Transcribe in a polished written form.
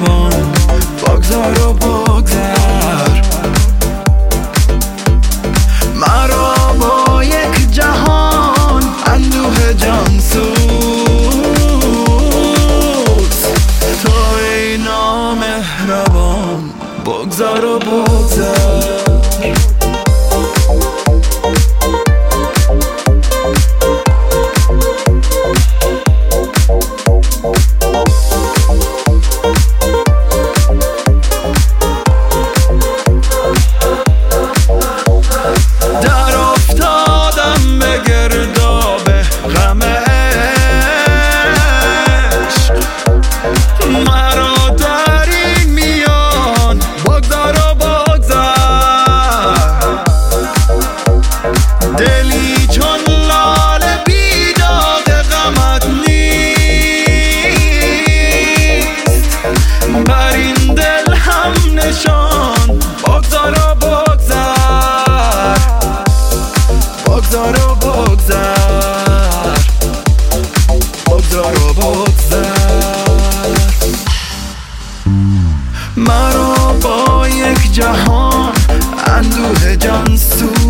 مهربان بگذار و بگذر مرا با یک جهان اندوه جان سوز. تو ای نامهربان بگذار و بگذر. دلی چون لاله بیداد غمت نیست، بر این دل هم نشان بگذار و بگذر، بگذار و بگذر، بگذار و بگذر. مرا با یک جهان اندوه جان سوز.